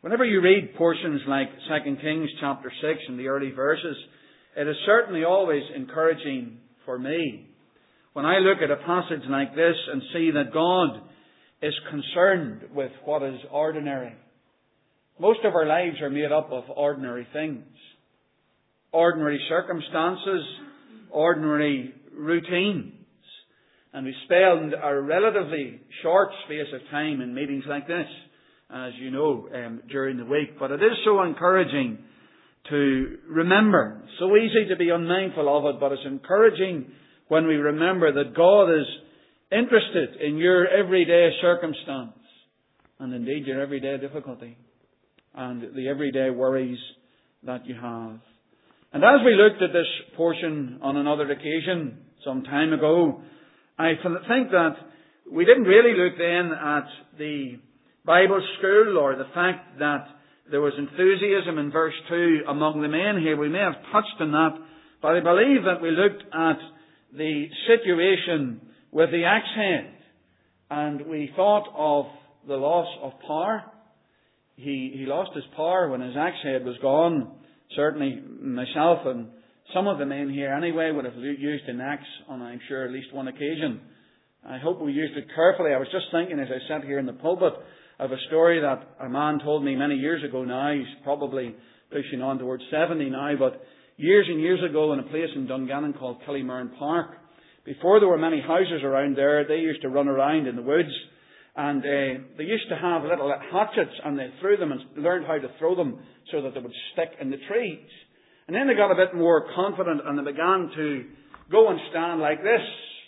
Whenever you read portions like 2 Kings chapter 6 and the early verses, it is certainly always encouraging for me when I look at a passage like this and see that God is concerned with what is ordinary. Most of our lives are made up of ordinary things. Ordinary circumstances, ordinary routines. And we spend a relatively short space of time in meetings like this, as you know, during the week. But it is so encouraging to remember. So easy to be unmindful of it, but it's encouraging when we remember that God is interested in your everyday circumstance and indeed your everyday difficulty and the everyday worries that you have. And as we looked at this portion on another occasion some time ago, I think that we didn't really look then at the Bible school or the fact that there was enthusiasm in verse 2 among the men here. We may have touched on that, but I believe that we looked at the situation with the axe head and we thought of the loss of power. He lost his power when his axe head was gone. Certainly myself and some of the men here anyway would have used an axe on, I'm sure, at least one occasion. I hope we used it carefully. I was just thinking as I sat here in the pulpit of a story that a man told me many years ago now. He's probably pushing on towards 70 now, but years and years ago in a place in Dungannon called Killymearn Park, before there were many houses around there, they used to run around in the woods and they used to have little hatchets and they threw them and learned how to throw them so that they would stick in the trees. And then they got a bit more confident and they began to go and stand like this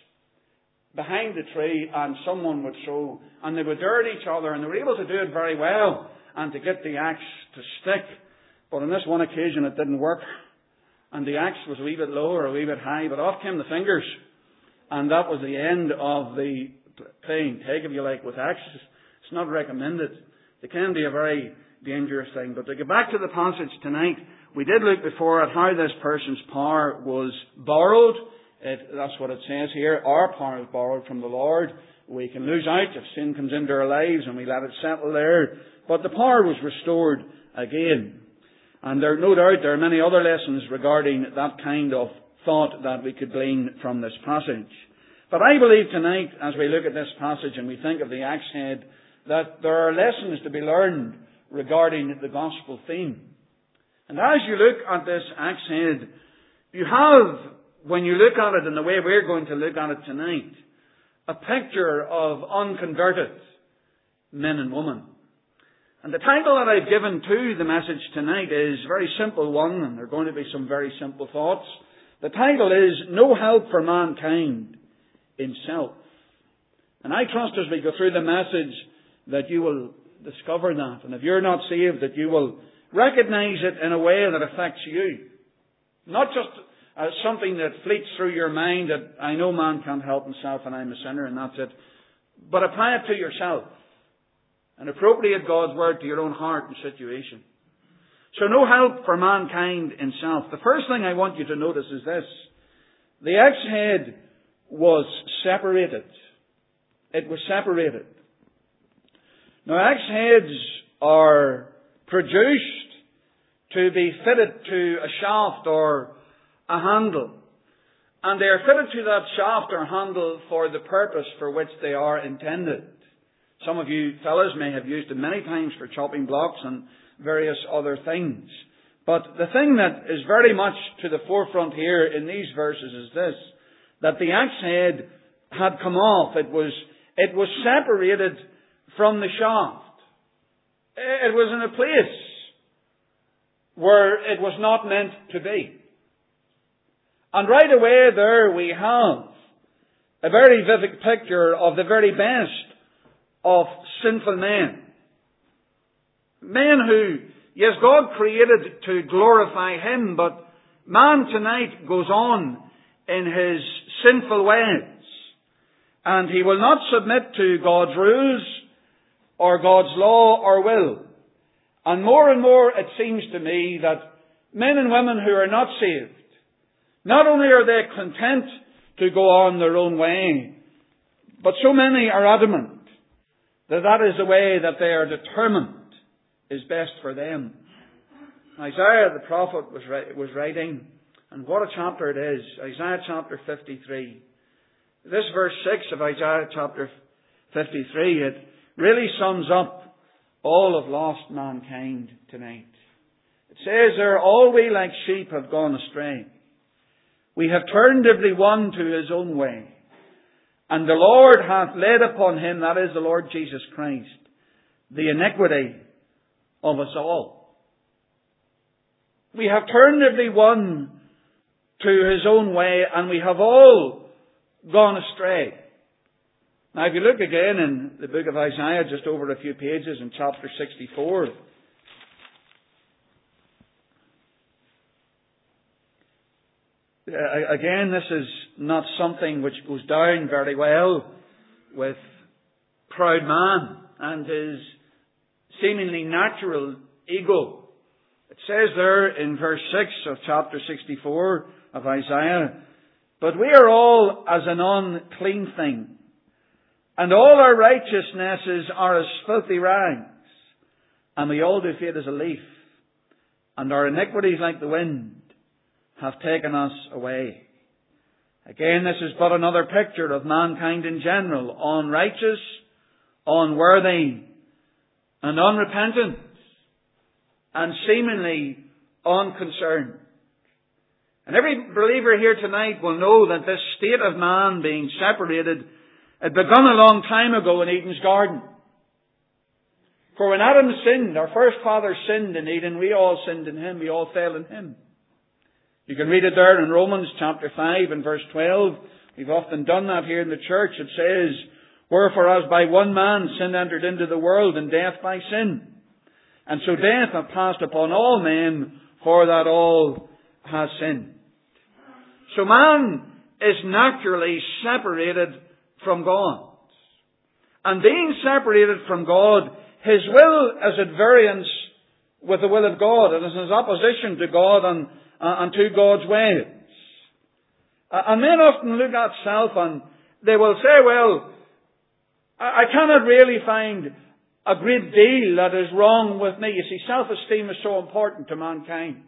behind the tree and someone would throw and they would dare each other and they were able to do it very well and to get the axe to stick. But on this one occasion it didn't work and the axe was a wee bit low or a wee bit high, but off came the fingers and that was the end of the playing tag, if you like, with axes. It's not recommended. They can be a very dangerous thing. But to get back to the passage tonight, we did look before at how this person's power was borrowed. That's what it says here. Our power is borrowed from the Lord. We can lose out if sin comes into our lives and we let it settle there. But the power was restored again. And no doubt there are many other lessons regarding that kind of thought that we could glean from this passage. But I believe tonight, as we look at this passage and we think of the axe head, that there are lessons to be learned regarding the gospel theme. And as you look at this axe head, you have, when you look at it in the way we're going to look at it tonight, a picture of unconverted men and women. And the title that I've given to the message tonight is a very simple one, and there are going to be some very simple thoughts. The title is No Help for Mankind in Self. And I trust as we go through the message that you will discover that. And if you're not saved, that you will recognize it in a way that affects you. Not just as something that fleets through your mind that I know man can't help himself and I'm a sinner and that's it. But apply it to yourself. And appropriate God's word to your own heart and situation. So no help for mankind in self. The first thing I want you to notice is this. The axe head was separated. It was separated. Now axe heads are produced to be fitted to a shaft or a handle. And they are fitted to that shaft or handle for the purpose for which they are intended. Some of you fellas may have used them many times for chopping blocks and various other things. But the thing that is very much to the forefront here in these verses is this, that the axe head had come off. It was separated from the shaft. It was in a place where it was not meant to be. And right away there we have a very vivid picture of the very best of sinful men. Men who, yes, God created to glorify Him, but man tonight goes on in his sinful ways. And he will not submit to God's rules or God's law or will. And more it seems to me that men and women who are not saved, not only are they content to go on their own way, but so many are adamant that that is the way that they are determined is best for them. Isaiah the prophet was writing, and what a chapter it is. Isaiah chapter 53. This verse 6 of Isaiah chapter 53, it really sums up all of lost mankind tonight. It says there, all we like sheep have gone astray. We have turned every one to his own way. And the Lord hath laid upon him, that is the Lord Jesus Christ, the iniquity of us all. We have turned every one to his own way, and we have all gone astray. Now if you look again in the book of Isaiah, just over a few pages in chapter 64, again, this is not something which goes down very well with proud man and his seemingly natural ego. It says there in verse 6 of chapter 64 of Isaiah, but we are all as an unclean thing, and all our righteousnesses are as filthy rags, and we all do fade as a leaf, and our iniquities like the wind have taken us away. Again, this is but another picture of mankind in general, unrighteous, unworthy, and unrepentant, and seemingly unconcerned. And every believer here tonight will know that this state of man being separated had begun a long time ago in Eden's garden. For when Adam sinned, our first father sinned in Eden, we all sinned in him, we all fell in him. You can read it there in Romans chapter 5 and verse 12. We've often done that here in the church. It says, wherefore as by one man sin entered into the world, and death by sin. And so death hath passed upon all men, for that all has sinned. So man is naturally separated from God. And being separated from God, his will is at variance with the will of God. It is in opposition to God and to God's ways. And men often look at self and they will say, well, I cannot really find a great deal that is wrong with me. You see, self-esteem is so important to mankind.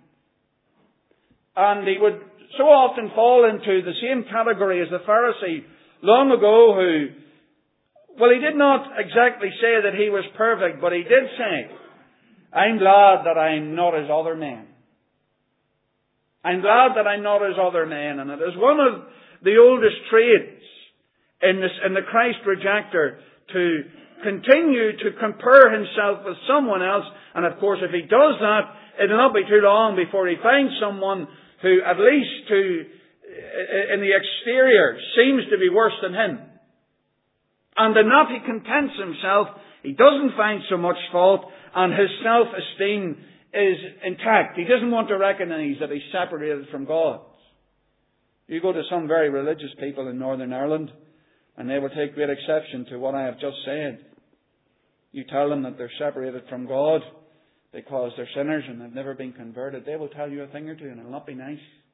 And he would so often fall into the same category as the Pharisee long ago who, well, he did not exactly say that he was perfect, but he did say, I'm glad that I'm not as other men. I'm glad that I'm not as other men. And it is one of the oldest traits in the Christ rejecter to continue to compare himself with someone else. And of course, if he does that, it'll not be too long before he finds someone who, at least in the exterior, seems to be worse than him. And in that he contents himself. He doesn't find so much fault, and his self-esteem is intact. He doesn't want to recognize that he's separated from God. You go to some very religious people in Northern Ireland, and they will take great exception to what I have just said. You tell them that they're separated from God because they're sinners and they've never been converted. They will tell you a thing or two, and it'll not be nice.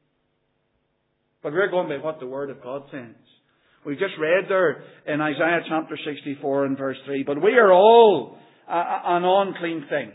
But we're going by what the Word of God says. We've just read there in Isaiah chapter 64 and verse 3, but we are all an unclean thing.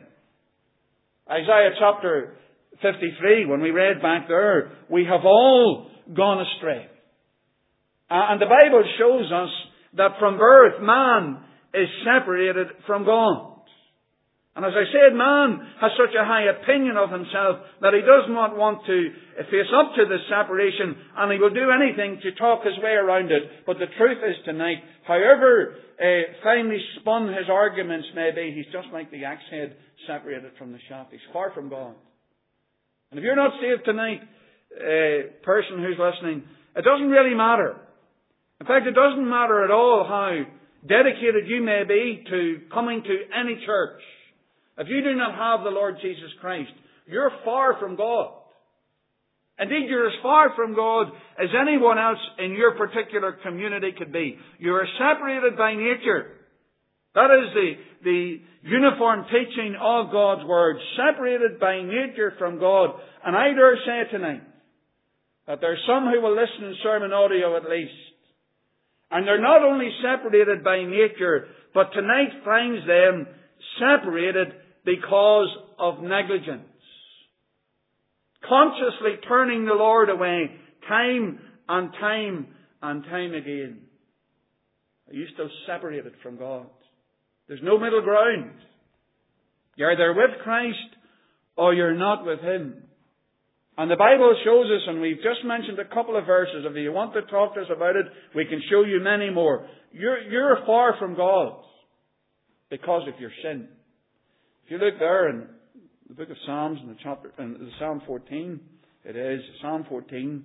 Isaiah chapter 53, when we read back there, we have all gone astray. And the Bible shows us that from birth man is separated from God. And as I said, man has such a high opinion of himself that he does not want to face up to this separation, and he will do anything to talk his way around it. But the truth is tonight, however finely spun his arguments may be, he's just like the axe head separated from the shaft. He's far from God. And if you're not saved tonight, person who's listening, it doesn't really matter. In fact, it doesn't matter at all how dedicated you may be to coming to any church. If you do not have the Lord Jesus Christ, you're far from God. Indeed, you're as far from God as anyone else in your particular community could be. You are separated by nature. That is the uniform teaching of God's Word. Separated by nature from God. And I dare say tonight that there are some who will listen in sermon audio at least. And they're not only separated by nature, but tonight finds them separated because of negligence. Consciously turning the Lord away time and time and time again. Are you still separated from God? There's no middle ground. You're either with Christ or you're not with Him. And the Bible shows us, and we've just mentioned a couple of verses. If you want to talk to us about it, we can show you many more. You're far from God because of your sin. If you look there in the book of Psalms, in Psalm 14, it is Psalm 14.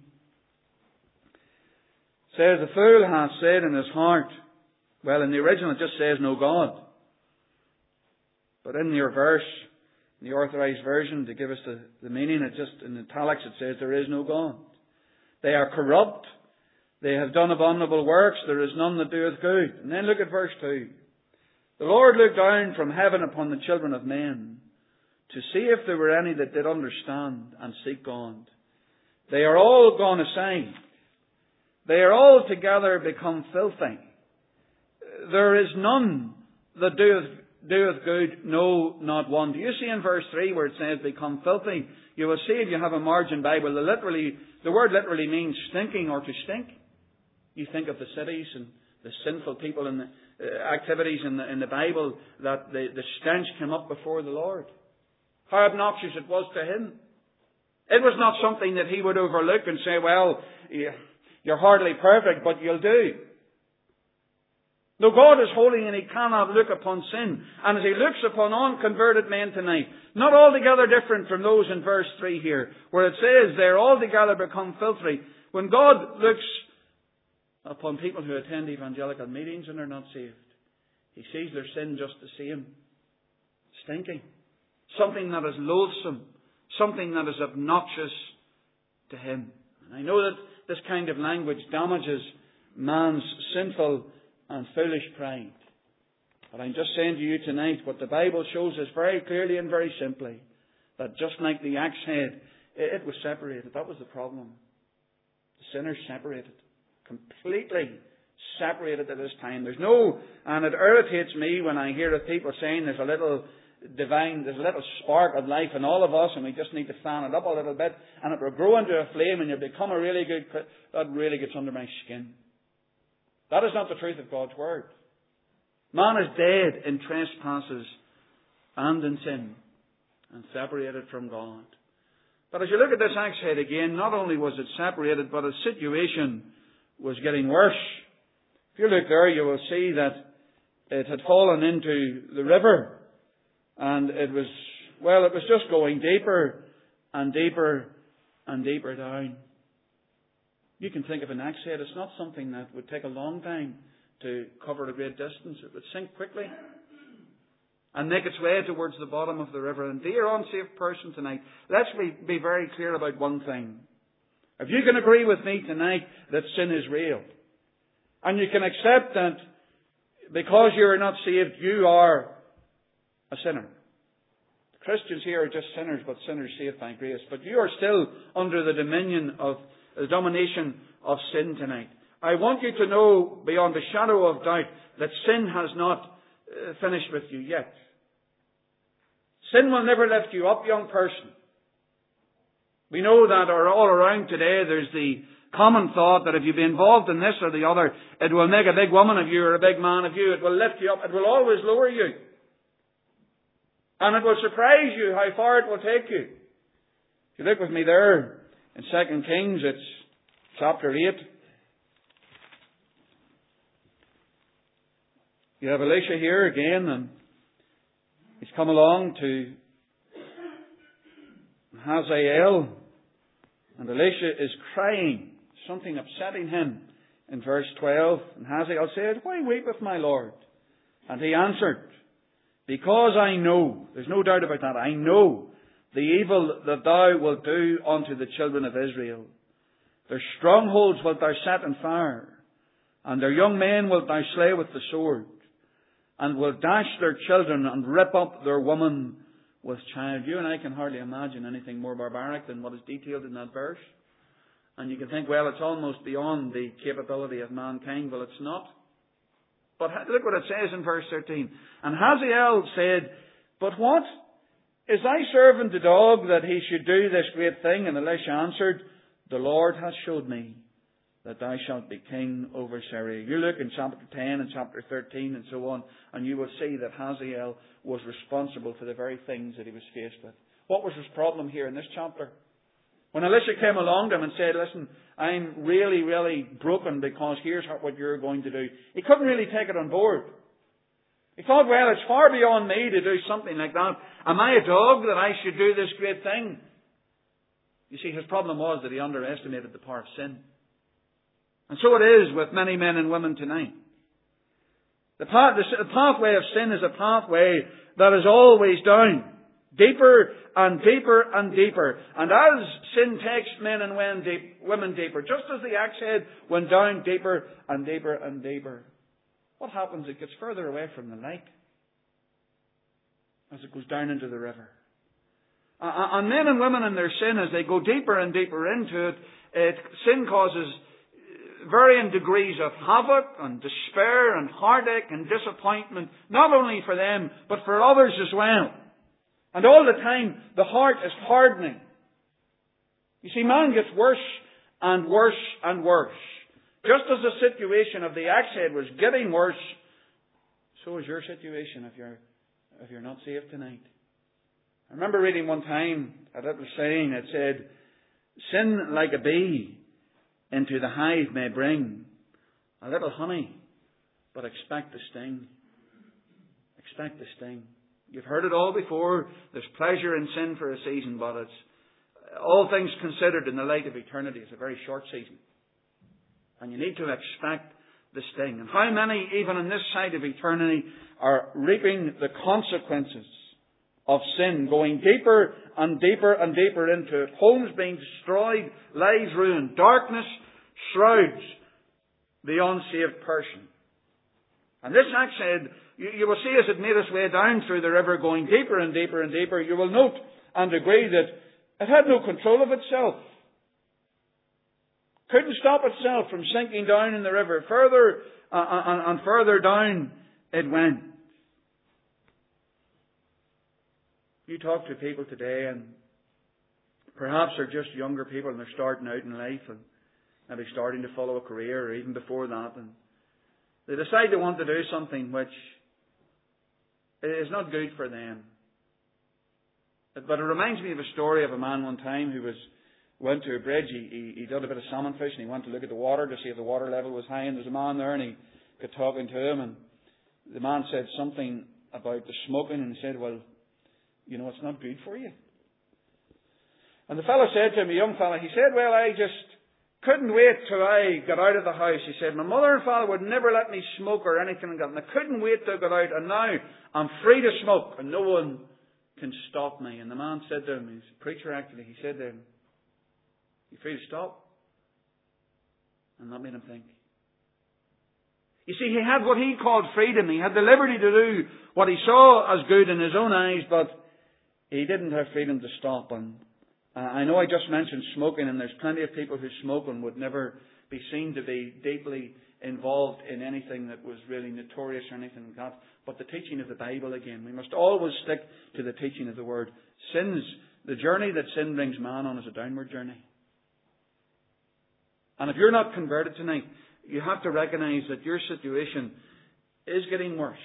It says, the fool hath said in his heart. Well, in the original it just says no God. But in your verse, in the Authorized Version, to give us the meaning, it just in italics it says there is no God. They are corrupt. They have done abominable works. There is none that doeth good. And then look at verse 2. The Lord looked down from heaven upon the children of men to see if there were any that did understand and seek God. They are all gone aside. They are all together become filthy. There is none that doeth good, no, not one. Do you see in verse 3 where it says become filthy? You will see if you have a margin Bible, the word literally means stinking or to stink. You think of the cities and the sinful people and the activities in the Bible, that the stench came up before the Lord. How obnoxious it was to Him. It was not something that He would overlook and say, well, you're hardly perfect, but you'll do. No, God is holy and He cannot look upon sin. And as He looks upon unconverted men tonight, not altogether different from those in verse 3 here, where it says they're altogether become filthy. When God looks upon people who attend evangelical meetings and are not saved, He sees their sin just the same. Stinking. Something that is loathsome. Something that is obnoxious to Him. And I know that this kind of language damages man's sinful and foolish pride. But I'm just saying to you tonight, what the Bible shows us very clearly and very simply, that just like the axe head, it was separated. That was the problem. The sinners separated. Completely separated at this time. There's no, and it irritates me when I hear of people saying there's a little spark of life in all of us and we just need to fan it up a little bit and it will grow into a flame and you become a really good, that really gets under my skin. That is not the truth of God's Word. Man is dead in trespasses and in sin and separated from God. But as you look at this axe head again, not only was it separated, but its situation was getting worse. If you look there, you will see that it had fallen into the river. And it was just going deeper and deeper and deeper down. You can think of an axe head. It's not something that would take a long time to cover a great distance. It would sink quickly and make its way towards the bottom of the river. And dear unsaved person tonight, let's be very clear about one thing. If you can agree with me tonight that sin is real, and you can accept that because you are not saved, you are a sinner. The Christians here are just sinners, but sinners saved by grace. But you are still under the domination of sin tonight. I want you to know beyond a shadow of doubt that sin has not finished with you yet. Sin will never lift you up, young person. We know that all around today there's the common thought that if you be involved in this or the other, it will make a big woman of you or a big man of you. It will lift you up. It will always lower you. And it will surprise you how far it will take you. If you look with me there in 2 Kings, it's chapter 8. You have Elisha here again, and he's come along to Hazael, and Elisha is crying, something upsetting him. In verse 12, and Hazael said, "Why weepeth my Lord?" And he answered, "Because I know," there's no doubt about that, "I know the evil that thou wilt do unto the children of Israel. Their strongholds wilt thou set on fire, and their young men wilt thou slay with the sword, and wilt dash their children and rip up their women with child." You and I can hardly imagine anything more barbaric than what is detailed in that verse. And you can think, well, it's almost beyond the capability of mankind. Well, it's not. But look what it says in verse 13. And Hazael said, "But what Is thy servant the dog that he should do this great thing? And Elisha answered, The Lord hath showed me that thou shalt be king over Syria. You look in chapter 10 and chapter 13 and so on, and you will see that Hazael was responsible for the very things that he was faced with. What was his problem here in this chapter? When Elisha came along to him and said, Listen, I'm really, really broken because here's what you're going to do, he couldn't really take it on board. He thought, well, it's far beyond me to do something like that. Am I a dog that I should do this great thing? You see, his problem was that he underestimated the power of sin. And so it is with many men and women tonight. The pathway of sin is a pathway that is always down. Deeper and deeper and deeper. And as sin takes men and women deeper, just as the axe head went down deeper and deeper and deeper, what happens? It gets further away from the light as it goes down into the river. And men and women in their sin, as they go deeper and deeper into it, sin causes varying degrees of havoc and despair and heartache and disappointment, not only for them, but for others as well. And all the time, the heart is hardening. You see, man gets worse and worse and worse. Just as the situation of the axe head was getting worse, so is your situation if you're not saved tonight. I remember reading one time a little saying that said, Sin like a bee into the hive may bring a little honey, but expect the sting. Expect the sting. You've heard it all before. There's pleasure in sin for a season, but it's all things considered in the light of eternity. It's a very short season. And you need to expect the sting. And how many, even on this side of eternity, are reaping the consequences of sin, going deeper and deeper and deeper into it. Homes being destroyed, lives ruined, darkness shrouds the unsaved person. And this axe head, you will see as it made its way down through the river, going deeper and deeper and deeper, you will note and agree that it had no control of itself. Couldn't stop itself from sinking down in the river. Further and further down it went. You talk to people today, and perhaps they're just younger people and they're starting out in life and maybe starting to follow a career, or even before that, and they decide they want to do something which is not good for them. But it reminds me of a story of a man one time who went to a bridge. He did a bit of salmon fishing. He went to look at the water to see if the water level was high. And there was a man there, and he got talking to him. And the man said something about the smoking, and he said, well, you know, it's not good for you. And the fellow said to him, a young fellow, he said, well, I just couldn't wait till I got out of the house. He said, my mother and father would never let me smoke or anything like that. And I couldn't wait till I got out. And now I'm free to smoke, and no one can stop me. And the man said to him, he's a preacher actually, he said to him, you free to stop? And that made him think. You see, he had what he called freedom. He had the liberty to do what he saw as good in his own eyes, but he didn't have freedom to stop. And I know I just mentioned smoking, and there's plenty of people who smoke and would never be seen to be deeply involved in anything that was really notorious or anything like that. But the teaching of the Bible again, we must always stick to the teaching of the Word. The journey that sin brings man on is a downward journey. And if you're not converted tonight, you have to recognize that your situation is getting worse.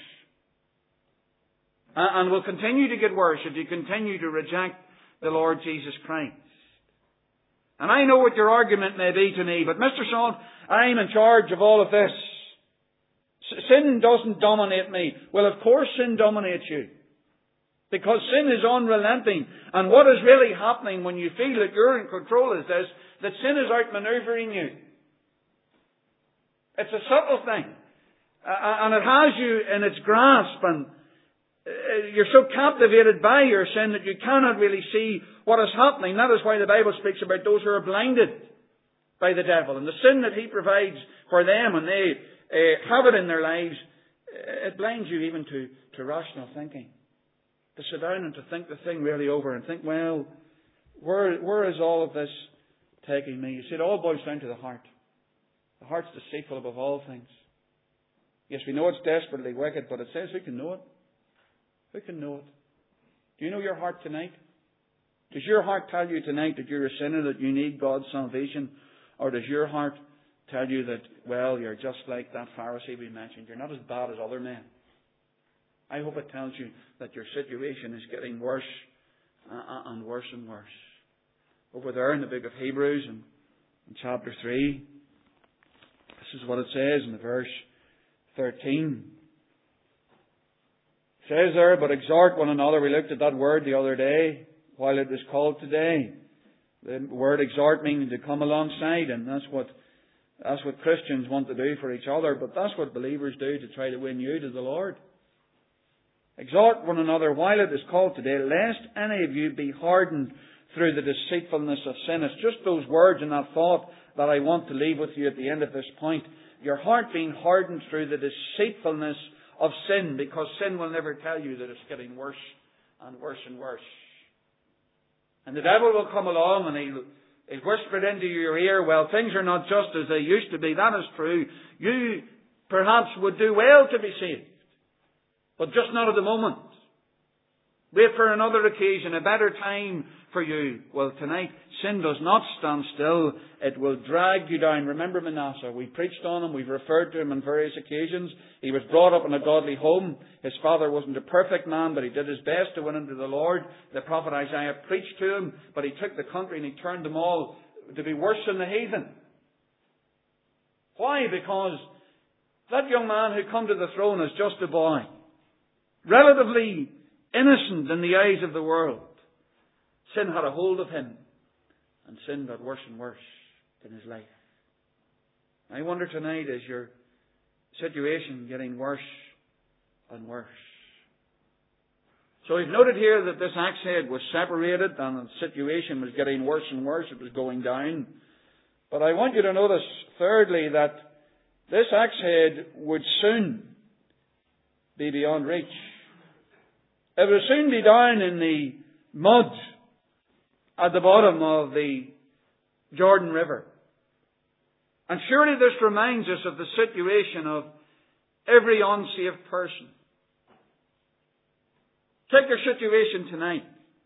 And will continue to get worse if you continue to reject the Lord Jesus Christ. And I know what your argument may be to me, but Mr. Salt, I'm in charge of all of this. Sin doesn't dominate me. Well, of course sin dominates you. Because sin is unrelenting. And what is really happening when you feel that you're in control is this, that sin is outmaneuvering you. It's a subtle thing. And it has you in its grasp, and you're so captivated by your sin that you cannot really see what is happening. That is why the Bible speaks about those who are blinded by the devil. And the sin that he provides for them, and they have it in their lives, it blinds you even to rational thinking. To sit down and to think the thing really over and think, well, where is all of this taking me? You see, it all boils down to the heart. The heart's deceitful above all things. Yes, we know it's desperately wicked, but it says who can know it? Who can know it? Do you know your heart tonight? Does your heart tell you tonight that you're a sinner, that you need God's salvation? Or does your heart tell you that, well, you're just like that Pharisee we mentioned. You're not as bad as other men. I hope it tells you that your situation is getting worse and worse and worse. Over there in the book of Hebrews in chapter 3, this is what it says in the verse 13. It says there, but exhort one another. We looked at that word the other day, while it was called today. The word exhort meaning to come alongside, and that's what Christians want to do for each other, but that's what believers do to try to win you to the Lord. Exhort one another while it is called today, lest any of you be hardened through the deceitfulness of sin. It's just those words and that thought that I want to leave with you at the end of this point. Your heart being hardened through the deceitfulness of sin, because sin will never tell you that it's getting worse and worse and worse. And the devil will come along and he'll whisper it into your ear, well, things are not just as they used to be. That is true. You perhaps would do well to be saved, but just not at the moment. Wait for another occasion, a better time for you. Well, tonight, sin does not stand still. It will drag you down. Remember Manasseh. We preached on him. We've referred to him on various occasions. He was brought up in a godly home. His father wasn't a perfect man, but he did his best to win him to the Lord. The prophet Isaiah preached to him, but he took the country and he turned them all to be worse than the heathen. Why? Because that young man who come to the throne is just a boy, relatively innocent in the eyes of the world. Sin had a hold of him, and sin got worse and worse in his life. I wonder tonight, is your situation getting worse and worse? So we've noted here that this axe head was separated and the situation was getting worse and worse. It was going down. But I want you to notice, thirdly, that this axe head would soon be beyond reach. It would soon be down in the mud at the bottom of the Jordan River. And surely this reminds us of the situation of every unsaved person. Take your situation tonight.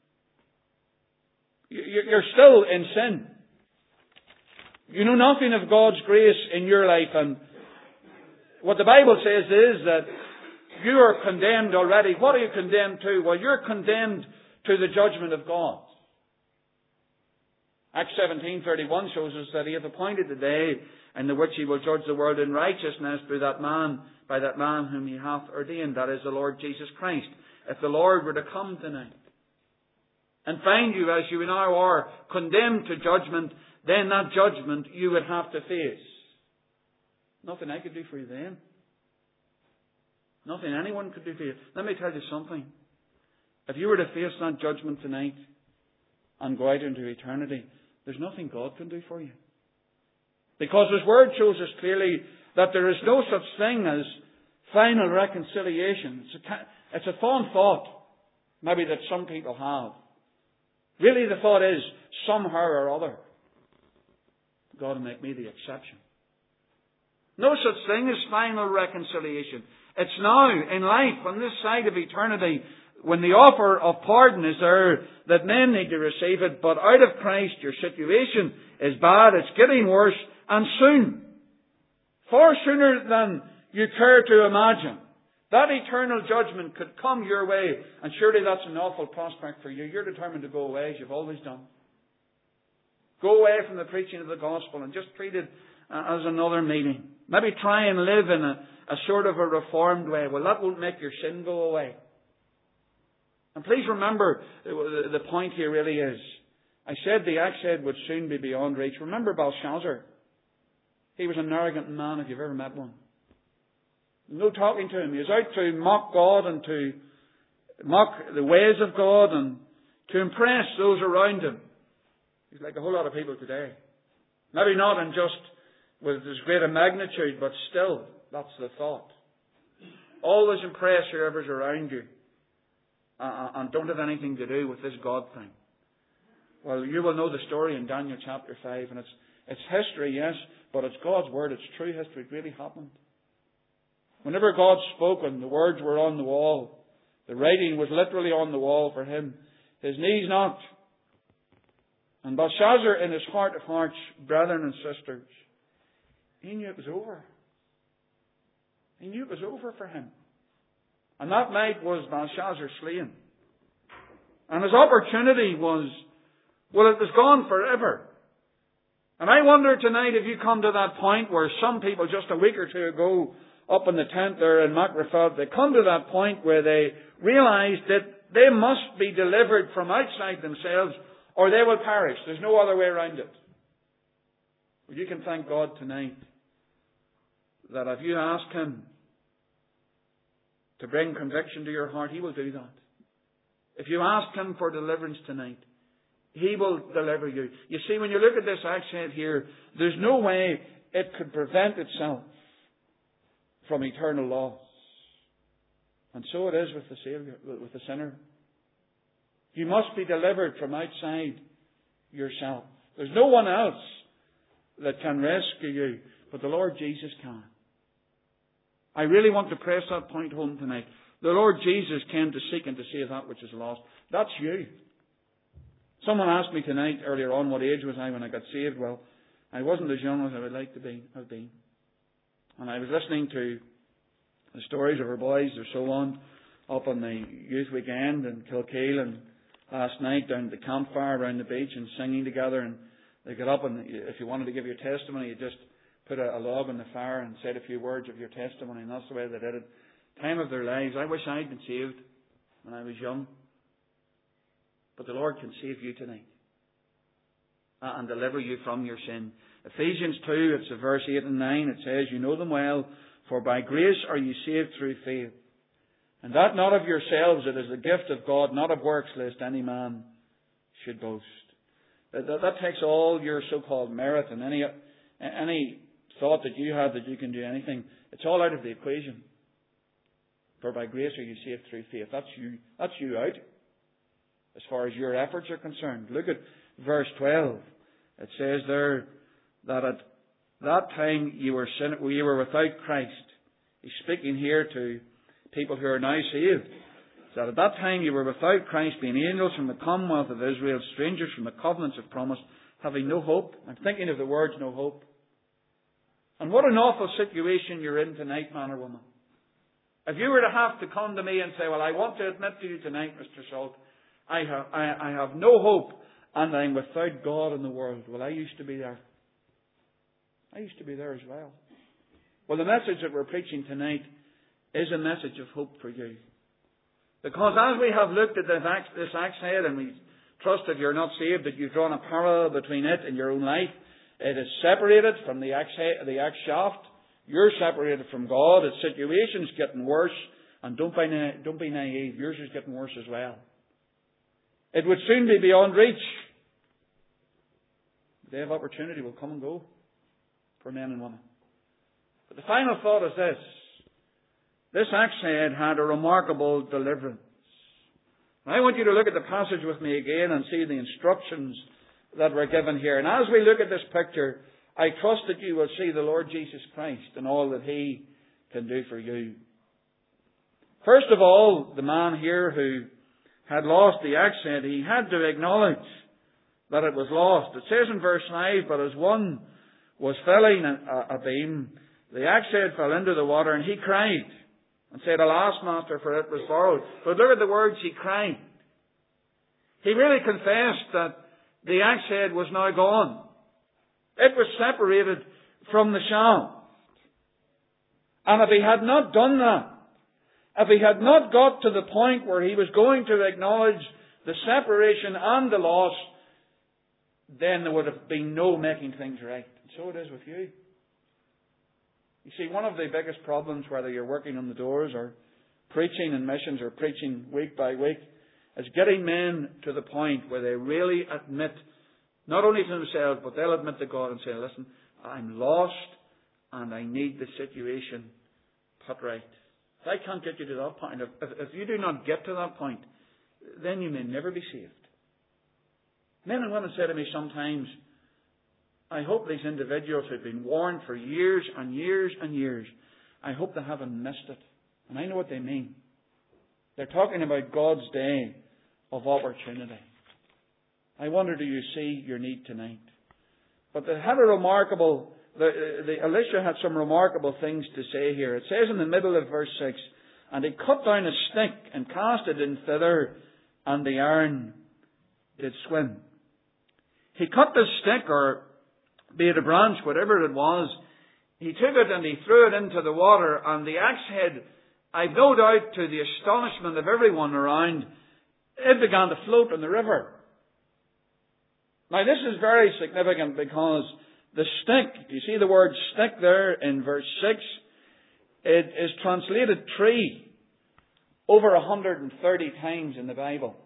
You're still in sin. You know nothing of God's grace in your life, and what the Bible says is that you are condemned already. What are you condemned to? Well, you're condemned to the judgment of God. Acts 17:31 shows us that He hath appointed the day in the which He will judge the world in righteousness by that man whom He hath ordained, that is the Lord Jesus Christ. If the Lord were to come tonight and find you as you now are, condemned to judgment, then that judgment you would have to face. Nothing I could do for you then. Nothing anyone could do for you. Let me tell you something. If you were to face that judgment tonight and go out into eternity, there's nothing God can do for you. Because His Word shows us clearly that there is no such thing as final reconciliation. It's a fond thought, maybe, that some people have. Really the thought is, somehow or other, God will make me the exception. No such thing as final reconciliation. It's now, in life, on this side of eternity, when the offer of pardon is there, that men need to receive it, but out of Christ your situation is bad, it's getting worse, and soon, far sooner than you care to imagine, that eternal judgment could come your way, and surely that's an awful prospect for you. You're determined to go away, as you've always done. Go away from the preaching of the gospel and just treat it as another meeting. Maybe try and live in a sort of a reformed way. Well, that won't make your sin go away. And please remember, the point here really is, I said the axe head would soon be beyond reach. Remember Belshazzar. He was an arrogant man, if you've ever met one. No talking to him. He was out to mock God and to mock the ways of God and to impress those around him. He's like a whole lot of people today. Maybe not in just with as great a magnitude, but still, that's the thought. Always impress whoever's around you. And don't have anything to do with this God thing. Well, you will know the story in Daniel chapter 5, and it's history, yes, but it's God's Word. It's true history. It really happened. Whenever God spoke and the words were on the wall, The writing was literally on the wall for him. His knees knocked. And Belshazzar, in his heart of hearts, brethren and sisters, he knew it was over. He knew it was over for him. And that night was Belshazzar slain. And his opportunity was, well, it was gone forever. And I wonder tonight if you come to that point where some people just a week or two ago up in the tent there in Macrofeld, they come to that point where they realize that they must be delivered from outside themselves or they will perish. There's no other way around it. Well, you can thank God tonight that if you ask Him to bring conviction to your heart, He will do that. If you ask Him for deliverance tonight, He will deliver you. You see, when you look at this accent here, there's no way it could prevent itself from eternal loss. And so it is with the Savior, with the sinner. You must be delivered from outside yourself. There's no one else that can rescue you, but the Lord Jesus can. I really want to press that point home tonight. The Lord Jesus came to seek and to save that which is lost. That's you. Someone asked me tonight, earlier on, what age was I when I got saved? Well, I wasn't as young as I would like to have been. And I was listening to the stories of our boys or so on up on the youth weekend in Kilkeel and last night down at the campfire around the beach and singing together. And they got up and if you wanted to give your testimony, you just put a log on the fire and said a few words of your testimony. And that's the way they did it. Time of their lives. I wish I'd been saved when I was young. But the Lord can save you tonight and deliver you from your sin. Ephesians 2, it's verse 8 and 9. It says, you know them well, for by grace are you saved through faith. And that not of yourselves, it is the gift of God, not of works, lest any man should boast. That takes all your so-called merit and any thought that you have that you can do anything. It's all out of the equation. For by grace are you saved through faith. That's you out. As far as your efforts are concerned. Look at verse 12. It says there that at that time you were without Christ. He's speaking here to people who are now saved. That at that time you were without Christ, being angels from the commonwealth of Israel, strangers from the covenants of promise, having no hope. I'm thinking of the words no hope. And what an awful situation you're in tonight, man or woman. If you were to have to come to me and say, well, I want to admit to you tonight, Mr. Salt, I have no hope and I'm without God in the world. Well, I used to be there. I used to be there as well. Well, the message that we're preaching tonight is a message of hope for you. Because as we have looked at this axe head and we trust if you're not saved that you've drawn a parallel between it and your own life, it is separated from the axe shaft. You're separated from God. Its situation's getting worse. And don't be naive. Yours is getting worse as well. It would soon be beyond reach. The day of opportunity will come and go for men and women. But the final thought is this. This axe head had a remarkable deliverance. And I want you to look at the passage with me again and see the instructions that were given here. And as we look at this picture, I trust that you will see the Lord Jesus Christ and all that He can do for you. First of all, the man here who had lost the axe head, he had to acknowledge that it was lost. It says in verse 5, but as one was filling a beam, the axe head fell into the water, and he cried and said, alas, master, for it was borrowed. But look at the words, he cried. He really confessed that the axe head was now gone. It was separated from the shaft. And if he had not done that, if he had not got to the point where he was going to acknowledge the separation and the loss, then there would have been no making things right. And so it is with you. You see, one of the biggest problems, whether you're working on the doors or preaching in missions or preaching week by week, is getting men to the point where they really admit, not only to themselves, but they'll admit to God and say, listen, I'm lost and I need the situation put right. If I can't get you to that point, if you do not get to that point, then you may never be saved. Men and women say to me sometimes, I hope these individuals who've been warned for years and years and years, I hope they haven't missed it. And I know what they mean. They're talking about God's day of opportunity. I wonder, do you see your need tonight? But they had a remarkable, Elisha had some remarkable things to say here. It says in the middle of verse 6, and he cut down a stick and cast it in thither, and the iron did swim. He cut the stick, or be it a branch, whatever it was, he took it and he threw it into the water, and the axe head, I've no doubt to the astonishment of everyone around, it began to float in the river. Now this is very significant because the stick, you see the word stick there in verse 6, it is translated tree over 130 times in the Bible.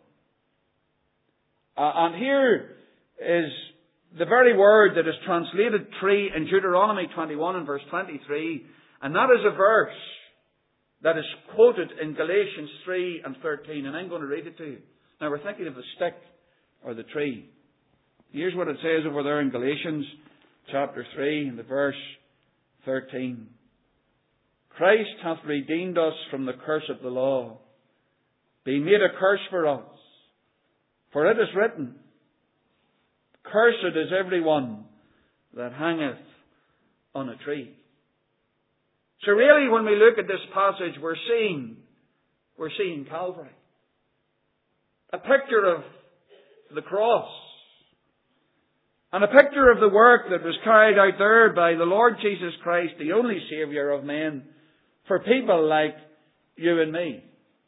And here is the very word that is translated tree in Deuteronomy 21 and verse 23, and that is a verse that is quoted in Galatians 3 and 13, and I'm going to read it to you. Now we're thinking of the stick or the tree. Here's what it says over there in Galatians chapter 3 and the verse 13. Christ hath redeemed us from the curse of the law, being made a curse for us. For it is written, cursed is every one that hangeth on a tree. So really, when we look at this passage, we're seeing Calvary. A picture of the cross. And a picture of the work that was carried out there by the Lord Jesus Christ, the only Saviour of men, for people like you and me.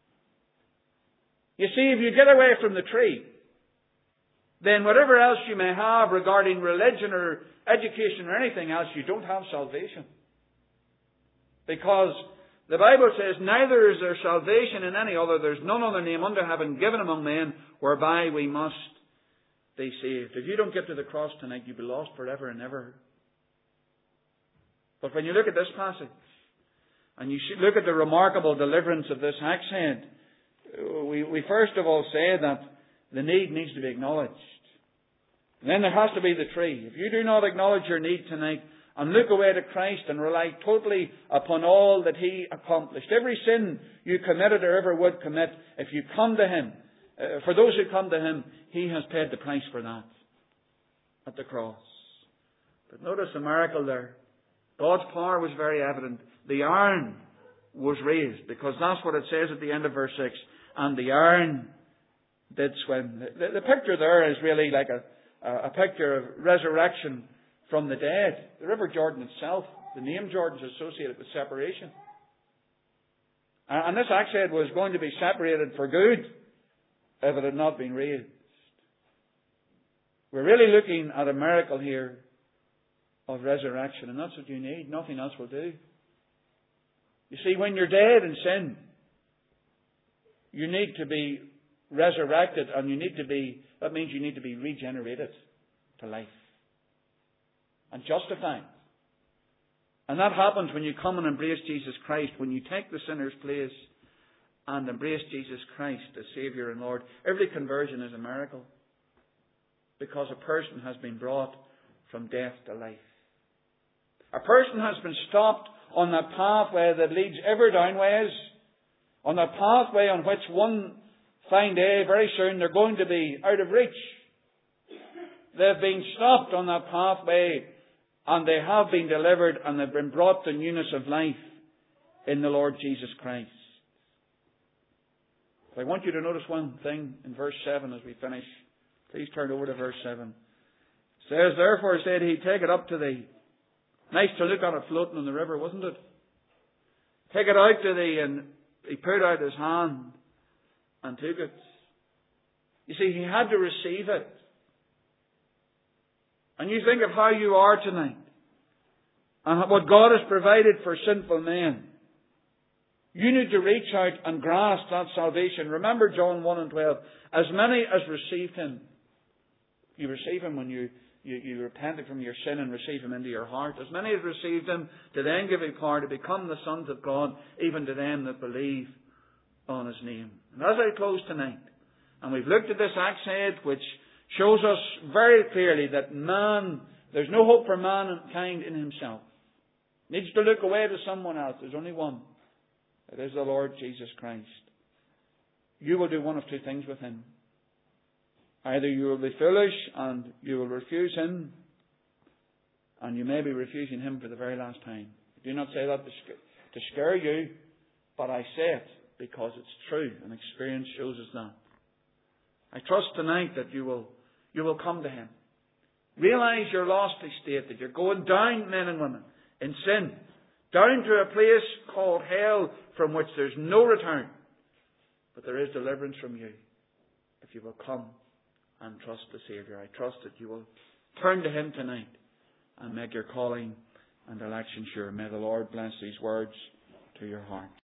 You see, if you get away from the tree, then whatever else you may have regarding religion or education or anything else, you don't have salvation. Because the Bible says, neither is there salvation in any other. There's none other name under heaven given among men whereby we must be saved. If you don't get to the cross tonight, you'll be lost forever and ever. But when you look at this passage, and you look at the remarkable deliverance of this axe head, we first of all say that the need needs to be acknowledged. And then there has to be the tree. If you do not acknowledge your need tonight and look away to Christ and rely totally upon all that He accomplished, every sin you committed or ever would commit, if you come to Him, for those who come to Him, He has paid the price for that at the cross. But notice the miracle there. God's power was very evident. The iron was raised, because that's what it says at the end of verse 6. And the iron did swim. The picture there is really like a picture of resurrection from the dead. The River Jordan itself, the name Jordan is associated with separation. And this axe head was going to be separated for good if it had not been raised. We're really looking at a miracle here of resurrection, and that's what you need. Nothing else will do. You see, when you're dead in sin, you need to be resurrected, and that means you need to be regenerated to life and justified. And that happens when you come and embrace Jesus Christ, when you take the sinner's place and embrace Jesus Christ as Saviour and Lord. Every conversion is a miracle, because a person has been brought from death to life. A person has been stopped on that pathway that leads ever downwards, on that pathway on which one fine day, very soon, they're going to be out of reach. They've been stopped on that pathway, and they have been delivered, and they've been brought to newness of life in the Lord Jesus Christ. I want you to notice one thing in verse 7 as we finish. Please turn over to verse 7. It says, therefore said he, take it up to thee. Nice to look at it floating in the river, wasn't it? Take it out to thee, and he put out his hand and took it. You see, he had to receive it. And you think of how you are tonight, and what God has provided for sinful men. You need to reach out and grasp that salvation. Remember John 1 and 12. As many as received Him. You receive Him when you repented from your sin and receive Him into your heart. As many as received Him, to them give Him power to become the sons of God, even to them that believe on His name. And as I close tonight, and we've looked at this axe head, which shows us very clearly that man, there's no hope for mankind in himself. Needs to look away to someone else. There's only one. It is the Lord Jesus Christ. you will do one of two things with Him. Either you will be foolish and you will refuse Him, and you may be refusing Him for the very last time. I do not say that to scare you, but I say it because it's true, and experience shows us that. I trust tonight that you will come to Him. Realize your lost state, that you're going down, men and women, in sin, down to a place called hell from which there's no return. But there is deliverance from you if you will come and trust the Saviour. I trust that you will turn to Him tonight and make your calling and election sure. May the Lord bless these words to your heart.